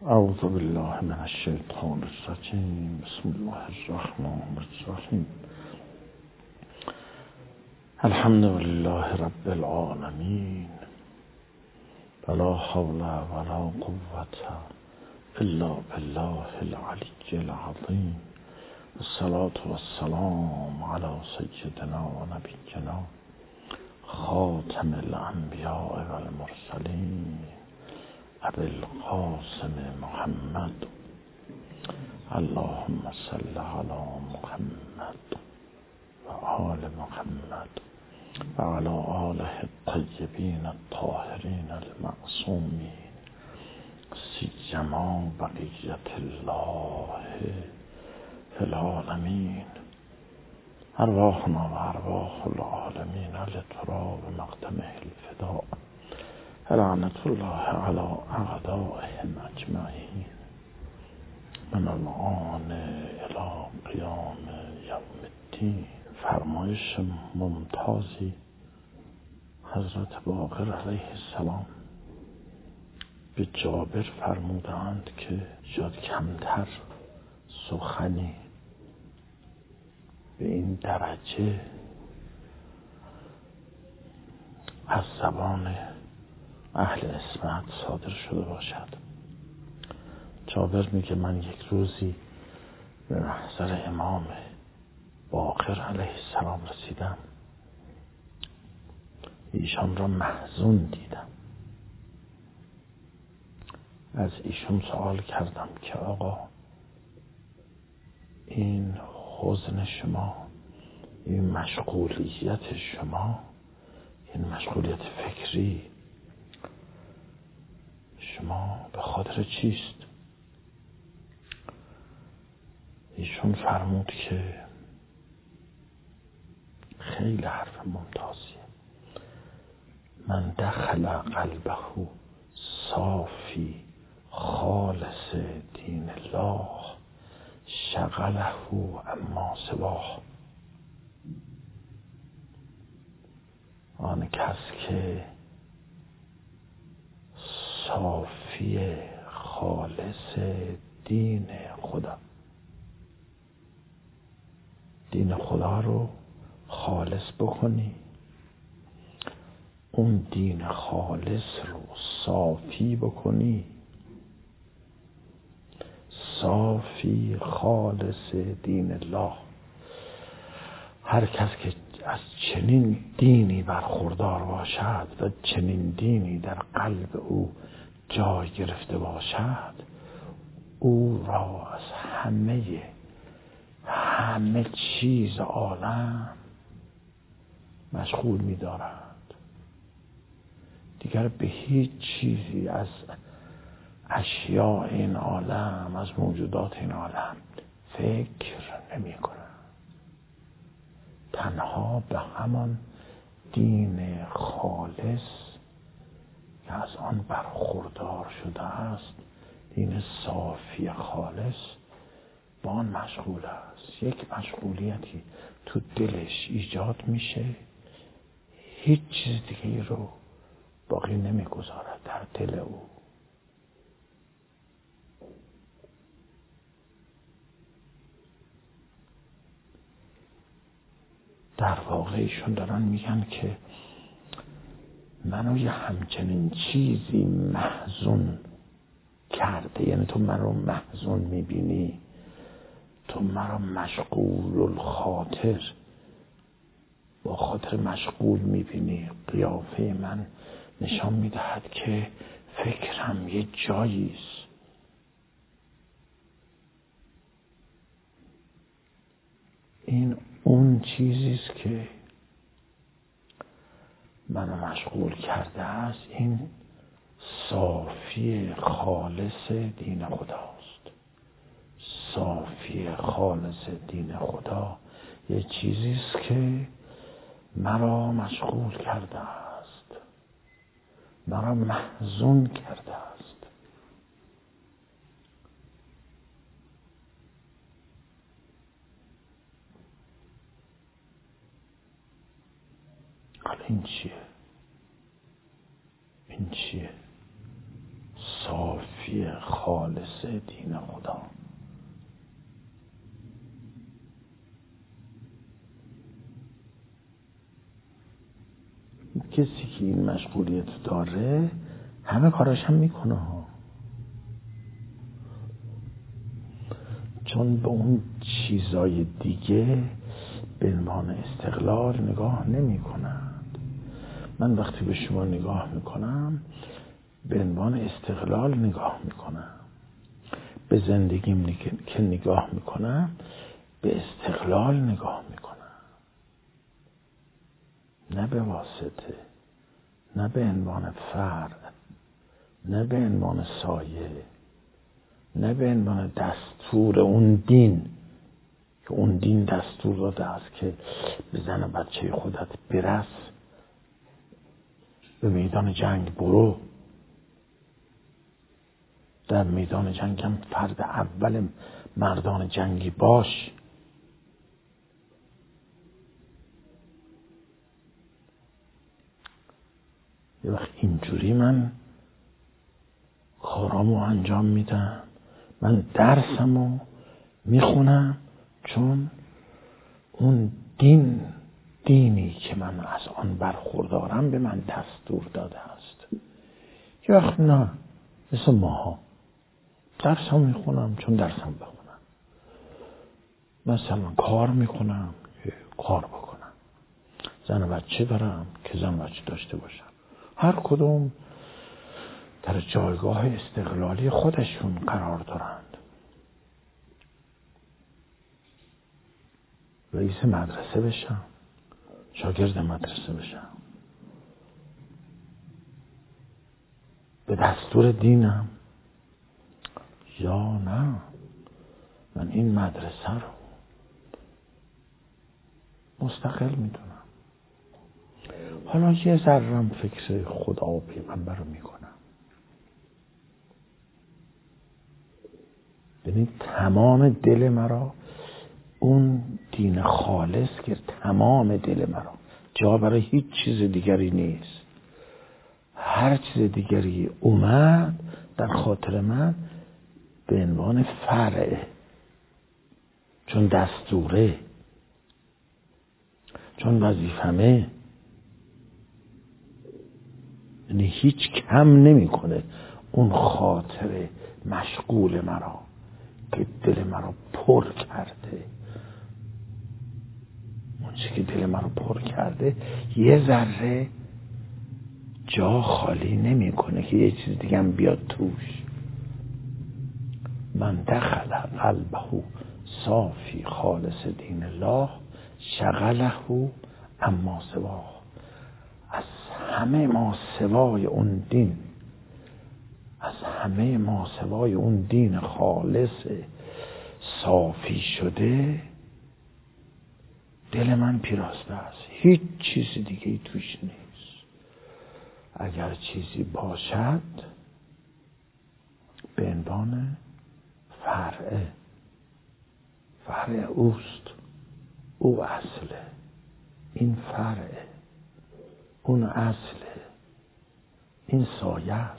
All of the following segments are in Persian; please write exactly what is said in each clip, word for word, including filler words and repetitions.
اعوذ بالله من الشیطان الرجیم. بسم الله الرحمن الرحیم. الحمد لله رب العالمین. ولا حول ولا قوة الا بالله العلی العظیم. الصلاة والسلام على سیدنا و نبینا خاتم الانبیاء والمرسلین ابی القاسم محمد. اللهم صل على محمد و آل محمد و على آله الطیبین الطاهرین المعصومین، سیما بقیت الله فی العالمین. ارواحنا و ارواح العالمین لتراب مقدمه الفداء. لعنت الله علی اعدائهم اجمعین من الآن الی قیام یوم الدین. فرمایش ممتازی حضرت باقر علیه السلام به جابر فرمودند که شاید کمتر سخنی به این درجه از زبان اهل اسمت صادر شده باشد. جابر میگه من یک روزی به محضر امام باقر علیه السلام رسیدم، ایشان را محزون دیدم. از ایشون سوال کردم که آقا این حزن شما، این مشغولیت شما، این مشغولیت فکری شما به خاطر چیست؟ ایشون فرمود که خیلی حرف ممتازیه. من دخل قلبه صافی خالص دین الله شغله اما سواه. آن کس که صافی خالص دین خدا، دین خدا رو خالص بکنی، اون دین خالص رو صافی بکنی، صافی خالص دین الله. هر کس که از چنین دینی برخوردار باشد و چنین دینی در قلب او جای گرفته باشد، او را از همه همه چیز عالم مشغول می دارد. دیگر به هیچ چیزی از اشیاء این عالم، از موجودات این عالم فکر نمی کند. تنها به همان دین خالص که از آن برخوردار شده است، دین صافی خالص، با آن مشغول است. یک مشغولیتی تو دلش ایجاد میشه، هیچ چیز دیگه رو باقی نمیگذارد در دل او. در واقع ایشون دارن میگن که منو یه همچنین چیزی محزون کرده، یعنی تو من رو محزون میبینی، تو مرا مشغول الخاطر، با خاطر مشغول میبینی. قیافه من نشان میدهد که فکرم یه جاییست. این اون چیزیست که منو مشغول کرده است. این صافی خالص دین خداست. صافی خالص دین خدا یه چیزیست که مرا مشغول کرده است، مرا محزون کرده است. حالا این چیه؟ این چیه؟ صافی صافی خالص دین خدا. کسی که این مشغولیت داره همه کاراش هم میکنه ها، چون به اون چیزای دیگه به عنوان استقلال نگاه نمی کنند. من وقتی به شما نگاه میکنم به عنوان استقلال نگاه میکنم، به زندگیم که نگاه میکنم به استقلال نگاه میکنم، نه به واسطه، نه به عنوان فرد، نه به عنوان سایه، نه به عنوان دستور اون دین که اون دین دستور داده است که به زن بچه خودت برس، به میدان جنگ برو، در میدان جنگ هم فرد اول مردان جنگی باش. یه وقت اینجوری من کارامو انجام میدم، من درسمو میخونم، چون اون دین دینی که من از آن برخوردارم به من دستور داده است. یه وقت نه، مثل ماها درسم میخونم چون درسم بخونم، مثلا کار میکنم که کار بکنم، زن و بچه دارم که زن و بچه داشته باشم. هر کدوم در جایگاه استقلالی خودشون قرار دارند. رئیس مدرسه بشم، شاگرد مدرسه بشم، به دستور دینم، یا نه من این مدرسه رو مستقل میدونم. حالا یه ذرم فکر خدا و پیغمبر رو میکنم. ببین تمام دل مرا اون دین خالص که تمام دل مرا جا برای هیچ چیز دیگری نیست. هر چیز دیگری اومد در خاطر من به عنوان فرعه، چون دستوره، چون وظیفمه، یعنی هیچ کم نمیکنه اون خاطر مشغول مرا که دل مرا پر کرده. اون چی که دل مرا پر کرده یه ذره جا خالی نمیکنه که یه چیز دیگه هم بیاد توش. من دخل قلبه صافی خالص دین الله شغله اما سواه. از همه ما سوای اون دین، از همه ما سوای اون دین خالص صافی شده دل من پیراسته است. هیچ چیز دیگه ای توش نیست. اگر چیزی باشد به عنوان فرعه، فرع اوست، او اصله، این فرعه، اون اصله، این سایه است.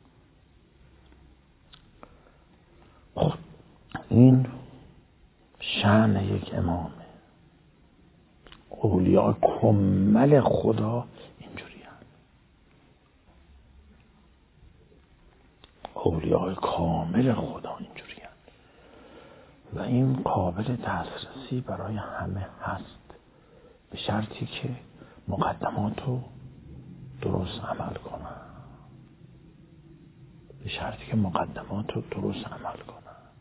خب این شأن یک امامه. اولیاء کمل خدا اینجوری هست. اولیاء کامل خدا اینجوری هست و این قابل دسترسی برای همه هست، به شرطی که مقدماتو درست عمل کنن، به شرطی که مقدماتو درست عمل کنن.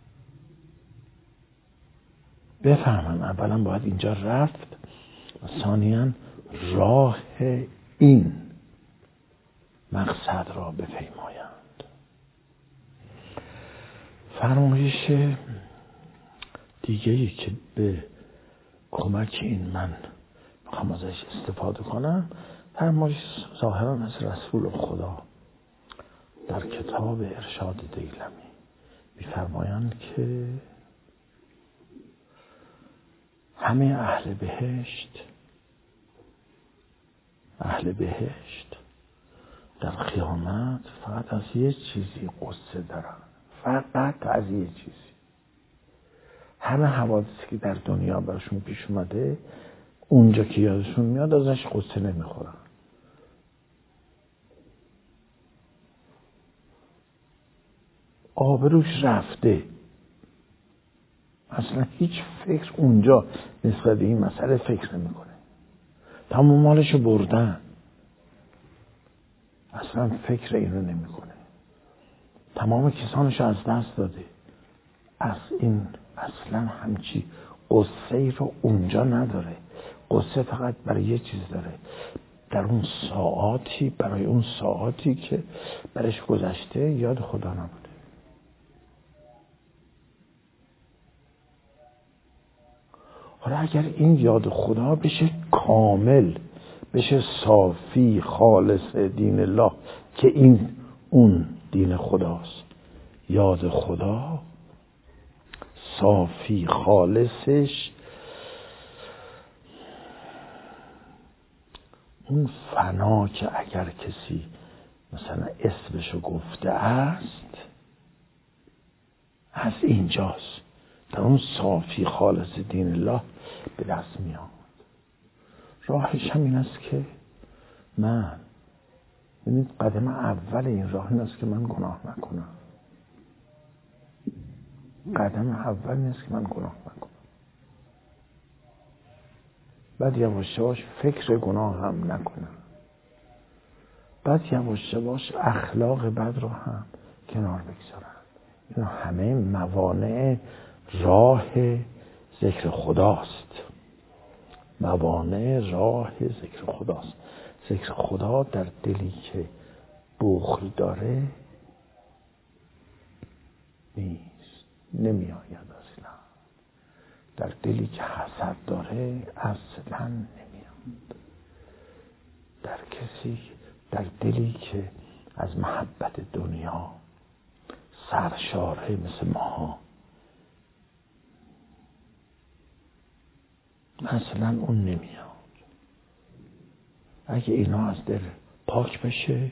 بفهمن اولا باید اینجا رفت و ثانیاً راه این مقصد را بپیمایند. فرمایش دیگه‌ای که به کمک این من میخوام ازش استفاده کنم، فرمایش ظاهراً از رسول خدا در کتاب ارشاد دیلمی می‌فرمایند که همه اهل بهشت اهل بهشت در قیامت فقط از یه چیزی قصه دارن، فقط از یه چیزی. همه حوادثی که در دنیا براشون پیش اومده اونجا که یادشون میاد ازش قصه نمیخورن. آبروش رفته، اصلا هیچ فکر اونجا نسبت به این مسئله فکر نمیکنه. تمام مالشو بردن، اصلا فکر اینو نمیکنه. تمام کسانشو از دست داده، از این اصلا همچی قصه ای رو اونجا نداره. قصه فقط برای یه چیز داره، در اون ساعاتی، برای اون ساعاتی که برش گذشته یاد خدا نبوده. حالا اگر این یاد خدا بشه کامل، بشه صافی خالص دین الله، که این اون دین خداست، یاد خدا صافی خالصش اون فنا که اگر کسی مثلا اسمشو گفته است از اینجاست، در اون صافی خالص دین الله به دست میاد. راهش هم این است که من، ببینید قدم اول این راه این است که من گناه نکنم. قدم اول این است که من گناه نکنم. بعد یواش یواش فکر گناه هم نکنم. بعد یواش یواش اخلاق بد رو هم کنار بگذارم. اینا همه موانع راه ذکر خداست. موانع راه ذکر خداست. ذکر خدا در دلی که بخل داره نیست، نمیآید اصلا. در دلی که حسد داره اصلا نمیاد. در کسی در دلی که از محبت دنیا سرشاره مثل ما، اصلا اون نمیاد. اگه اینا از دل پاک بشه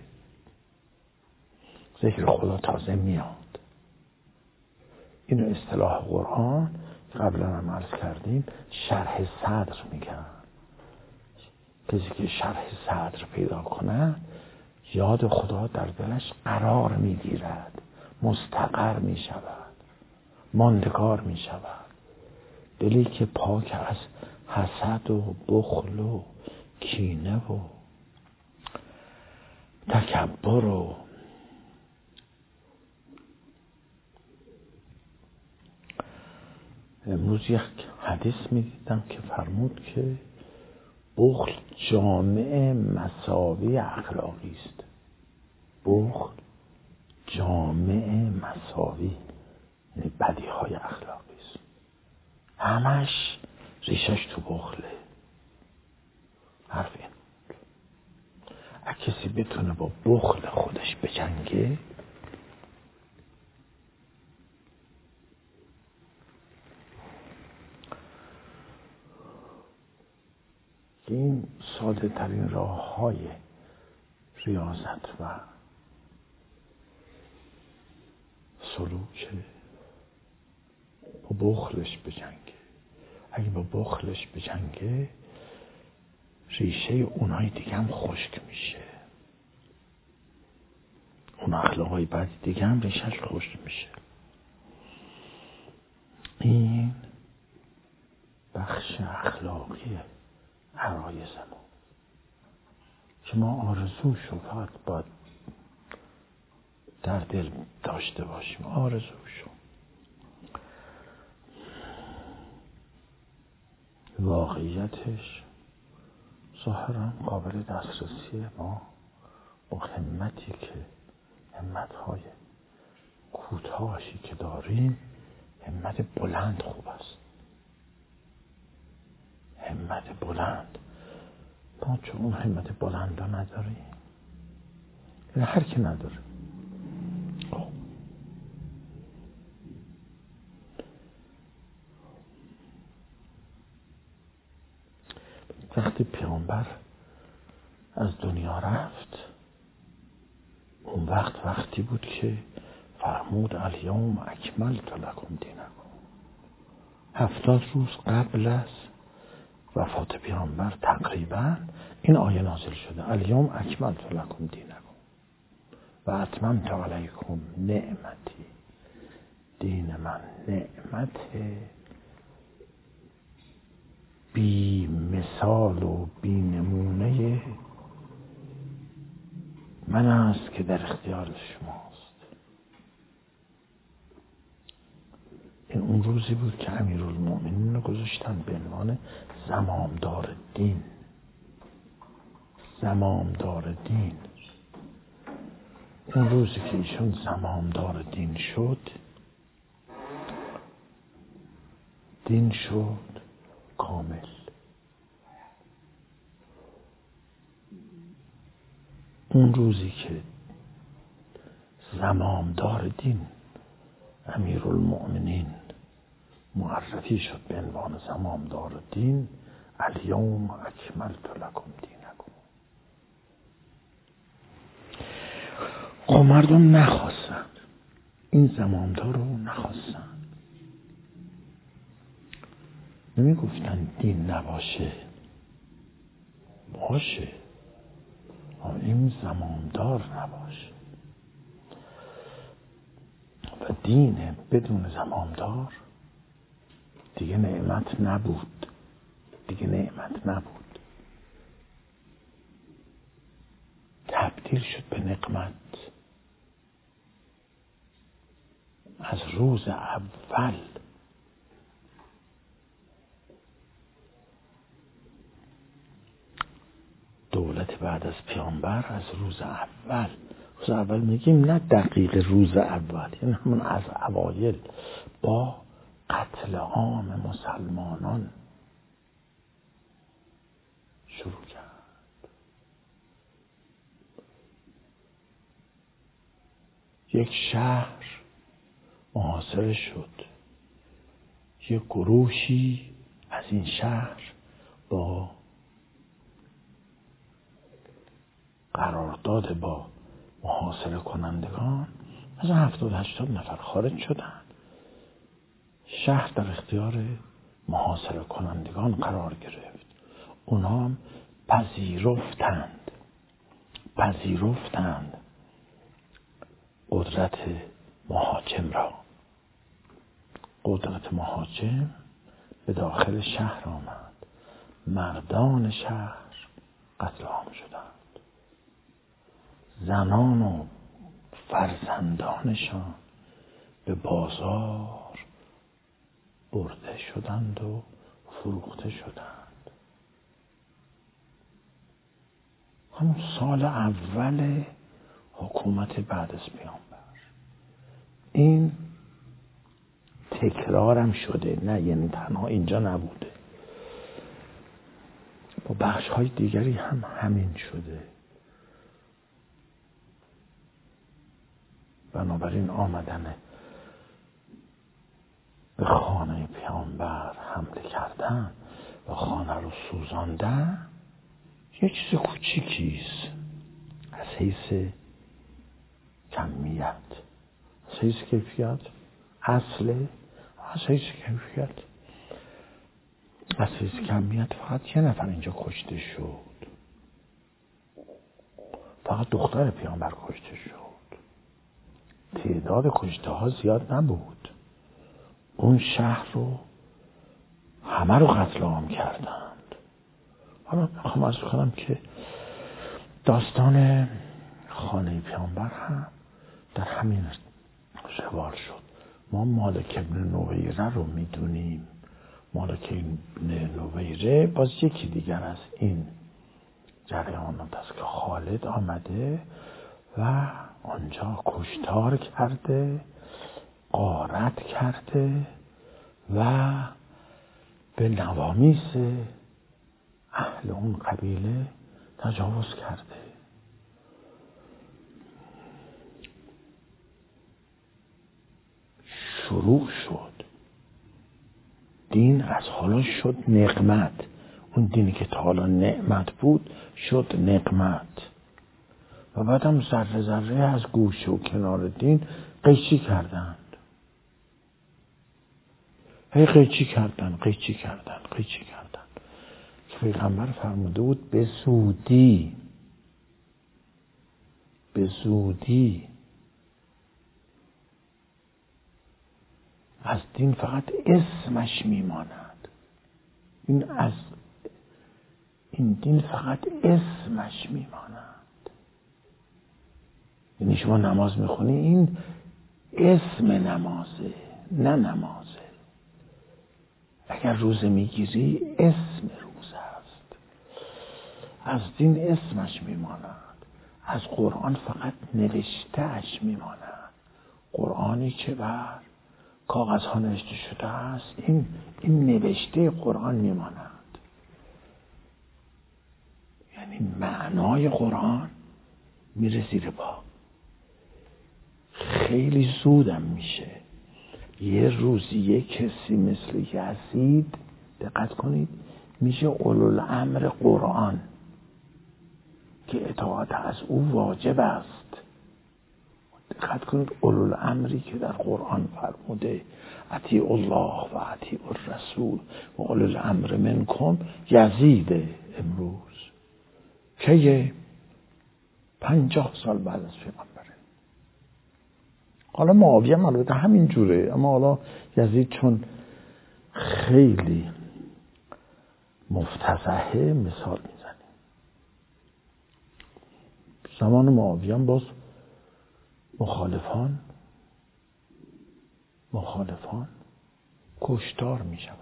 ذکر خدا تازه میاد. اینو اصطلاح قرآن قبلا هم عرض کردیم شرح صدر میگن. کسی که شرح صدر پیدا کنه یاد خدا در دلش قرار میگیرد، مستقر میشود، ماندگار میشود. دلی که پاک از حسد و بخل و کینه و تکبر و امروز یک حدیث میدیدم که فرمود که بخل جامع مساوی اخلاقی است. بخل جامع مساوی، یعنی بدی های اخلاقی است. همش ریشش تو بخله. حرف این اگه کسی بتونه با بخل خودش بجنگه این ساده ترین راه های ریاضت و سلوک با بخلش بجنگه. اگه با بخلش بجنگه ریشه اونهای دیگه هم خشک میشه. اون اخلاقای بد دیگه هم ریشهش خشک میشه. این بخش اخلاقی عرایزمون که ما آرزوشو فقط باید در دل داشته باشیم. آرزوشو واقعیتش ظاهرا قابل دسترسی ما با همتی که همتهای کوتاهی که داریم. همت بلند خوب است، همت بلند. ما چون اون همت بلند ها نداریم، یعنی هر کی نداره. وقتی پیامبر از دنیا رفت وقت وقتی بود که فرمود الیوم اکملت لکم دینکم. هفتاد روز قبل از وفات پیامبر تقریبا این آیه نازل شده، الیوم اکملت لکم دینکم و اتممت علیکم نعمتی. دین من نعمت بی مثال و بی نمونه من است که در اختیار شماست. این اون روزی بود که امیرالمؤمنین رو گذاشتن به عنوان زمامدار دین. زمامدار دین. اون روزی که ایشون زمامدار دین شد، دین شد کامل. اون روزی که زمامدار دین امیرالمؤمنین معرفی شد به عنوان زمامدار دین، الیوم اکملت لکم دینکم. خب مردم نخواستن، این زمامدار رو نخواستن. نمی گفتن دین نباشه، باشه، این زمامدار نباشه. و دین بدون زمامدار دیگه نعمت نبود، دیگه نعمت نبود، تبدیل شد به نقمت. از روز اول دولت بعد از پیامبر، از روز اول، روز اول میگیم نه دقیق روز اول، یعنی همون از اوایل با قتل عام مسلمانان شروع کرد. یک شهر محاصره شد، یک گروهی از این شهر با قرارداد با محاصره کنندگان از هفتاد هشتاد نفر خارج شدند. شهر در اختیار محاصره کنندگان قرار گرفت. اونها هم پذیرفتند پذیرفتند قدرت مهاجم را. قدرت مهاجم به داخل شهر آمد. مردان شهر قتل عام شدند. زنان و فرزندانشان به بازار برده شدند و فروخته شدند. همون سال اول حکومت بعد از پیامبر. این تکرارم شده، نه یعنی تنها اینجا نبوده، با بخش های دیگری هم همین شده. بنابراین آمدن به خانه پیامبر حمله کردن و خانه رو سوزاندن یه چیز کوچیکیست از حیث کمیت، از حیث کیفیت اصله، از حیث کیفیت از حیث کمیت فقط یه نفر اینجا کشته شد، فقط دختر پیامبر کشته شد. تعداد کشته ها زیاد نبود. اون شهر رو همه رو قتل عام کردند. حالا میخوام عرض کنم که داستان خانه پیامبر هم در همین روال شد. ما مالک ابن نویره رو میدونیم. مالک ابن نویره باز یکی دیگر از این جریانات است که خالد آمده و آنجا کشتار کرده، غارت کرده و به نوامیس اهل اون قبیله تجاوز کرده. شروع شد دین، از حالا شد نقمت. اون دینی که تا حالا نعمت بود شد نقمت. و بعد هم ذره ذره از گوشه و کنار دین قیچی کردند. هی قیچی کردن قیچی کردن قیچی کردن که پیغمبر فرموده بود به زودی به زودی از دین فقط اسمش میماند. این از این دین فقط اسمش میماند. یعنی شما نماز میخونی، این اسم نمازه نه نمازه. اگر روزه میگیری اسم روزه است. از دین اسمش میماند. از قرآن فقط نوشتهش میماند. قرآنی که بر کاغذ ها نوشته شده است، این این نوشته قرآن میماند. یعنی معنای قرآن میره زیر پا. خیلی زودم میشه یه روزی یه کسی مثل یزید، دقت کنید، میشه اولوالامر قرآن که اطاعت از او واجب است. دقت کنید، اولوالامری که در قرآن فرموده اطیعوا الله و اطیعوا الرسول و اولوالامر منکم، یزید امروز که پنجاه سال بعد از پیغمبره. حالا معاویه هم البته همین جوره، اما حالا یزید چون خیلی مفتضحه مثال میزنیم. زمان معاویه هم باز مخالفان مخالفان کشتار میشوند.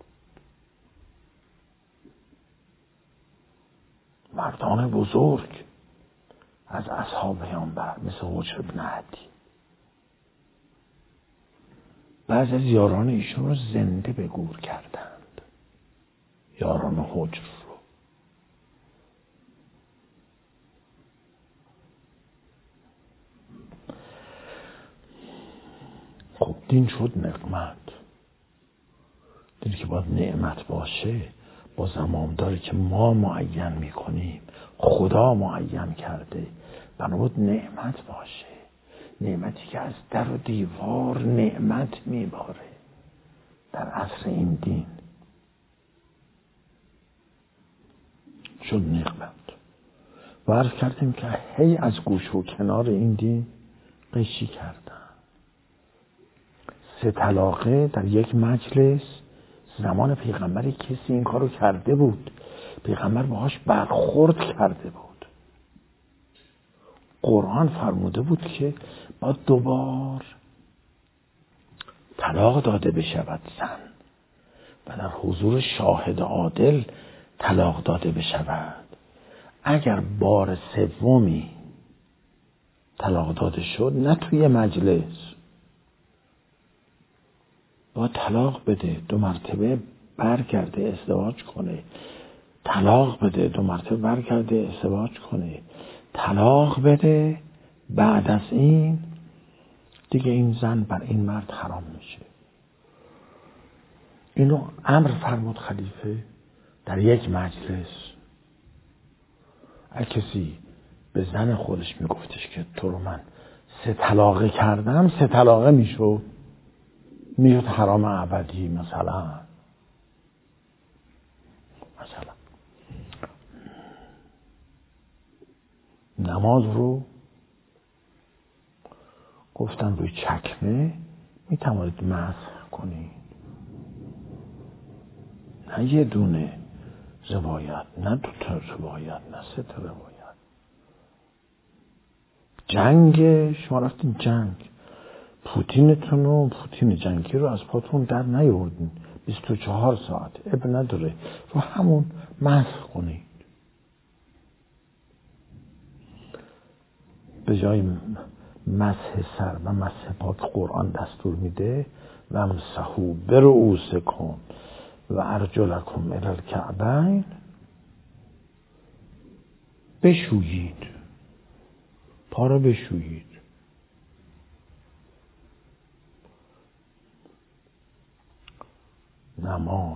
مردان بزرگ از اصحاب پیامبر مثل حجر بن عدی، بعضی از یاران ایشون رو زنده به گور کردند، یاران حجر رو. خب دین شد نعمت. دین که باید نعمت باشه، با زمامداری که ما معین میکنیم، خدا معین کرده، بنابود نعمت باشه. نعمتی که از در و دیوار نعمت میباره در عصر این دین شد نعمت. و عرض کردیم که هی از گوش و کنار این دین قیچی کردن. سه طلاقه در یک مجلس زمان پیغمبر کسی این کارو کرده بود، پیغمبر باهاش برخورد کرده بود. قرآن فرموده بود که با دوبار طلاق داده بشود زن و در حضور شاهد عادل طلاق داده بشود. اگر بار سومی طلاق داده شد، نه توی مجلس، با طلاق بده، دو مرتبه برگرده ازدواج کنه، طلاق بده، دو مرتبه برگرده ازدواج کنه، طلاق بده، بعد از این دیگه این زن بر این مرد حرام میشه. اینو امر فرمود خلیفه در یک مجلس. هر کسی به زن خودش میگفتش که تو رو من سه طلاقه کردم، سه طلاقه میشد میشد حرام ابدی. مثلا مثلا نماز رو گفتن روی چکمه میتوانید مسح کنید. نه یه دونه روایت، نه دو تا روایت، نه سه تا روایت. جنگ، شما رفتین جنگ، پوتینتون و پوتین جنگی رو از پاتون در نیاوردین بیست و چهار ساعت، اب نداره، رو همون مسح کنید. به جای مسح سر و مسح پا که قرآن دستور میده، و امسحوا برؤوسکم و ارجلکم الی الکعبین، بشویید، پا را بشویید. نماز،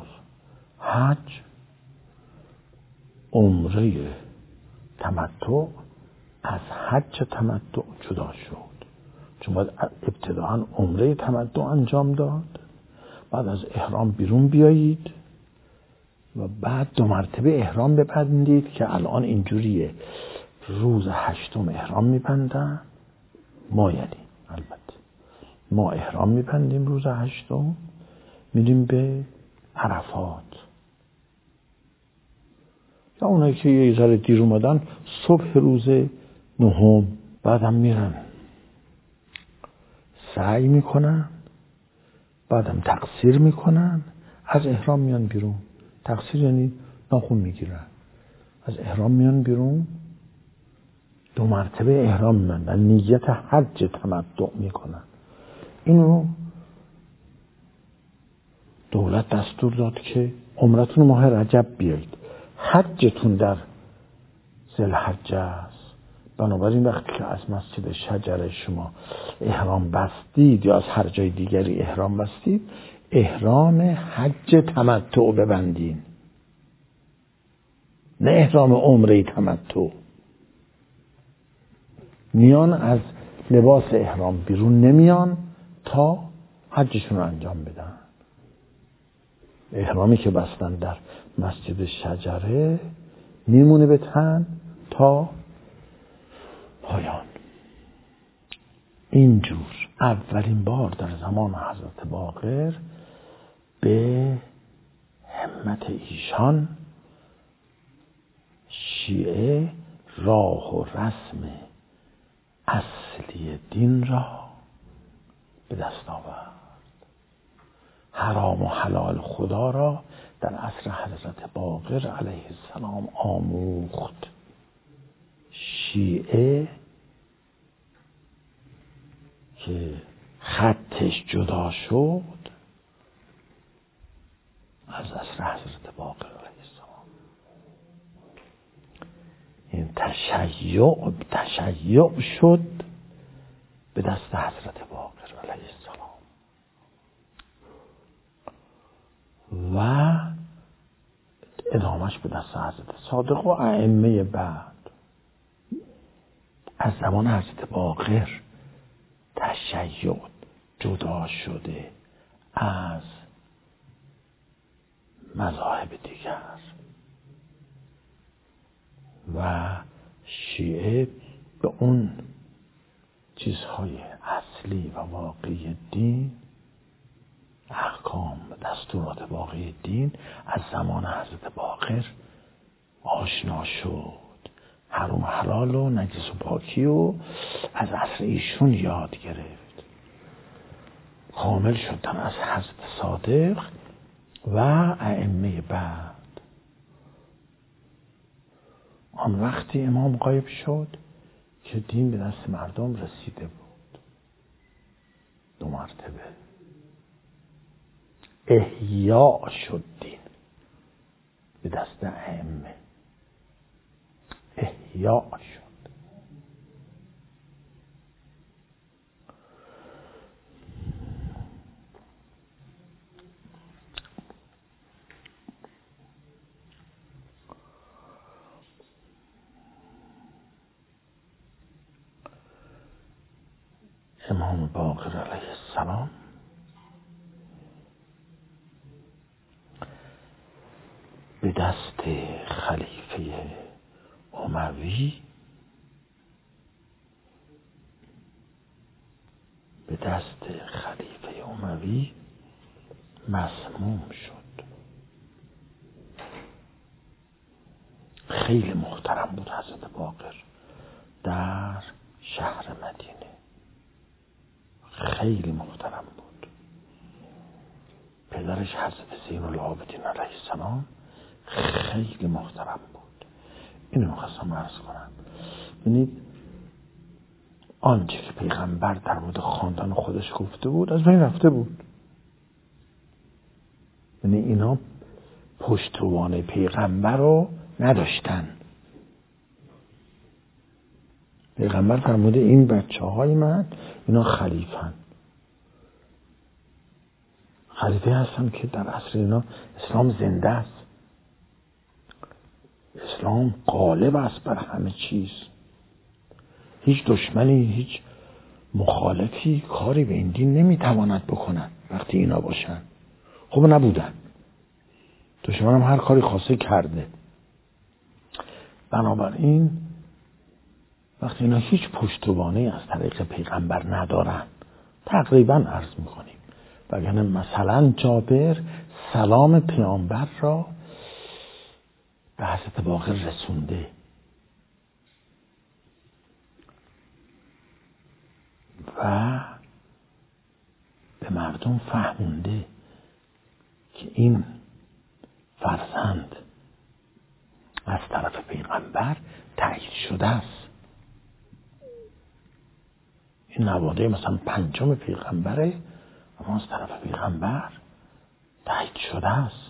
حج، عمره تمتع از حج تمتع جدا شد، چون باید ابتداعا عمره تمتع انجام داد، بعد از احرام بیرون بیایید و بعد دو مرتبه احرام ببندید که الان اینجوریه. روز هشتم احرام میبندن، ما یعنی البته ما احرام میبندیم روز هشتم، میریم به عرفات. یا اونایی که یه ذره دیر اومدن صبح روز نهم بعدم میرن سعی میکنن، بعدم تقصیر میکنن، از احرام میان بیرون. تقصیر یعنی ناخن میگیرن، از احرام میان بیرون، دو مرتبه احرام میبندن، نیت حج تمتع میکنن. اینو دولت دستور داد که عمرتون ماه رجب بیایید، حجتون در ذوالحجه است. بنابراین وقتی که از مسجد شجره شما احرام بستید یا از هر جای دیگری احرام بستید، احرام حج تمتع ببندین، نه احرام عمره تمتع. میان از لباس احرام بیرون نمیان تا حجشون رو انجام بدن. احرامی که بستن در مسجد شجره میمونه به تن تا پایان. اینجور اولین بار در زمان حضرت باقر به همت ایشان شیعه راه و رسم اصلی دین را به دست آورد. حرام و حلال خدا را در عصر حضرت باقر علیه السلام آموخت. شیعه که خطش جدا شد از عصر حضرت باقر علیه السلام، این تشیع تشیع شد به دست حضرت باقر علیه السلام و ادامش به دست حضرت صادق و ائمه بعد. از زمان حضرت باقر تشیع جدا شده از مذاهب دیگر و شیعه به اون چیزهای اصلی و واقعی دین، احکام و دستورات واقعی دین از زمان حضرت باقر آشنا شد. حرام حلال و نجس و پاکی و از عصر ایشون یاد گرفت. کامل شدن از حضرت صادق و ائمه بعد. آن وقتی امام غایب شد که دین به دست مردم رسیده بود. دو مرتبه احیا شد دین به دست ائمه، احیا شد. امام باقر علیه السلام به دست خلیفه اموی به دست خلیفه اموی مسموم شد. خیلی محترم بود حضرت باقر در شهر مدینه، خیلی محترم بود. پدرش حضرت زین العابدین علیه السلام خیلی محترم بود. اینو میخواستم عرض کنم. ببینید آنچه که پیغمبر در مورد خاندان خودش گفته بود از بین رفته بود. یعنی اینا پشتوانه پیغمبر رو نداشتن. پیغمبر فرموده این بچه های من اینا خلیفن، خلیفه هستن که در عصر اینا اسلام زنده است، اسلام غالب است بر همه چیز. هیچ دشمنی، هیچ مخالفی کاری به این دین نمیتواند بکنن وقتی اینا باشن. خب نبودن، دشمنم هر کاری خواسته کرده. بنابراین وقتی اینا هیچ پشتوانه از طریق پیغمبر ندارن، تقریبا عرض میکنیم، وگرنه مثلا جابر سلام پیامبر را به حضرت باقر رسونده و به مردم فهمونده که این فرزند از طرف پیغمبر تایید شده است. این نواده مثلا پنجم پیغمبره، اما از طرف پیغمبر تایید شده است.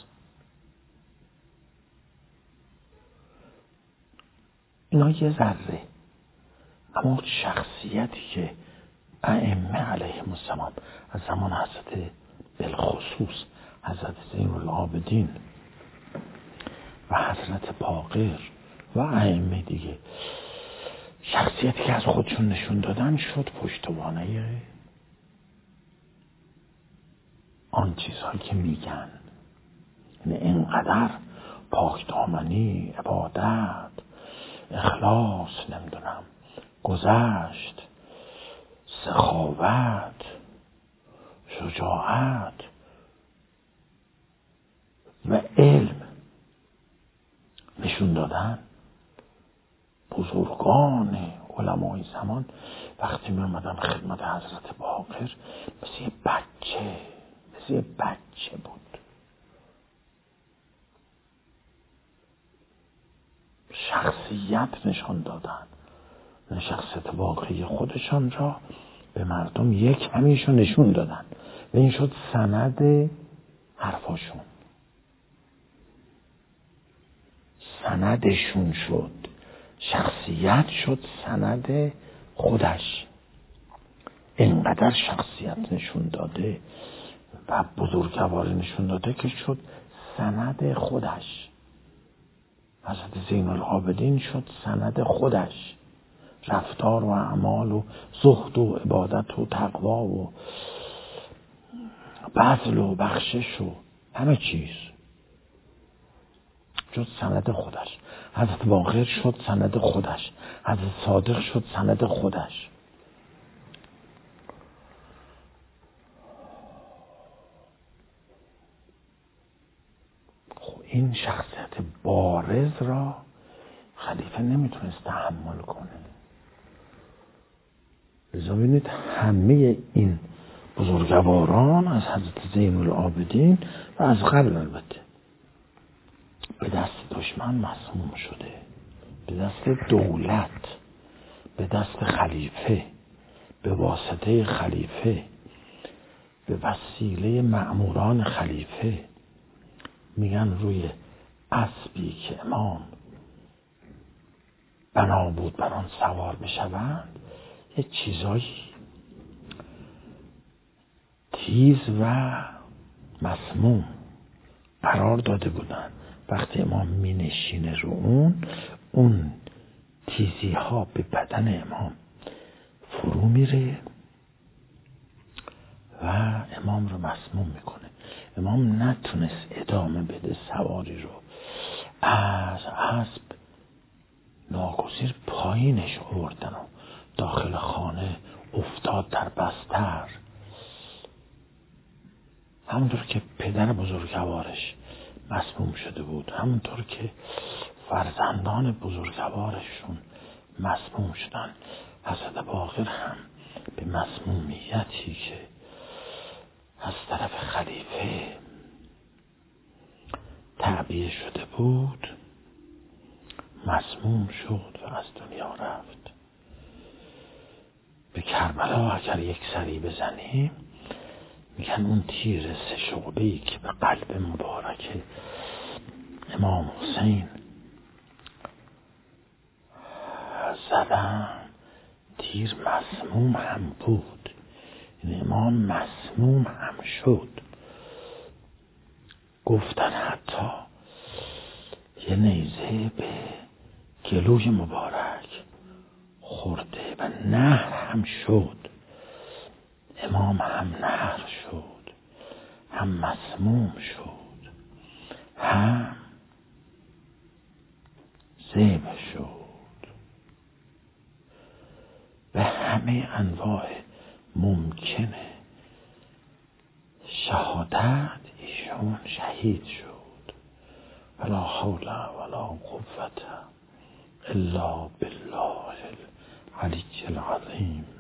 اینا یه ذره، اما شخصیتی که ائمه علیهم السلام از زمان حضرت بالخصوص حضرت زین العابدین و حضرت باقر و ائمه دیگه، شخصیتی که از خودشون نشون دادن شد پشتوانه آن چیزهایی که میگن. یعنی اینقدر پاکدامنی، عبادت، اخلاص، نمیدونم گذشت، سخاوت، شجاعت و علم نشون دادن. بزرگان علمای زمان وقتی می اومدن خدمت حضرت باقر مثل یه بچه مثل یه بچه بود. شخصیت نشان دادن، شخصیت واقعی خودشان را به مردم یک همیشون نشون دادن و این شد سند حرفاشون، سندشون شد، شخصیت شد سند خودش. اینقدر شخصیت نشون داده و بزرگواری نشون داده که شد سند خودش. حضرت زین العابدین شد سند خودش، رفتار و اعمال و زهد و عبادت و تقوا و بذل و بخشش و همه چیز شد سند خودش. حضرت باقر شد سند خودش، حضرت صادق شد سند خودش. خب این شخصیت بارز را خلیفه نمیتونست تحمل کنه. لذا ببینید همه این بزرگواران از حضرت زین العابدین و از قبل البته به دست دشمن مسموم شده، به دست دولت، به دست خلیفه، به واسطه خلیفه، به وسیله مأموران خلیفه. میگن روی اسبی که امام بنا بود بر آن سوار بشوند یه چیزایی تیز و مسموم قرار داده بودن. وقتی امام می نشینه رو اون اون تیزی ها به بدن امام فرو میره و امام رو مسموم میکنه. امام نتونست ادامه بده سواری رو، از اسب ناگزیر پایینش آوردن و داخل خانه افتاد در بستر. همونطور که پدر بزرگوارش مسموم شده بود، همونطور که فرزندان بزرگوارشون مسموم شدن، حضرت باقر هم به مسمومیتی که از طرف خلیفه تعبیه شده بود مسموم شد و از دنیا رفت. به کربلا اگر یک سری بزنیم میگن اون تیر سه شعبه‌ای که به قلب مبارک امام حسین زدن تیر مسموم هم بود. این امام مسموم هم شد. گفتن حتی یه نیزه به گلوی مبارک خورده و نهر هم شد. امام هم نهر شد، هم مسموم شد، هم ذبح شد. به همه انواع ممکنه شهادت ایشون شهید شد. ولا حول ولا قوة الا بالله العلی العظیم.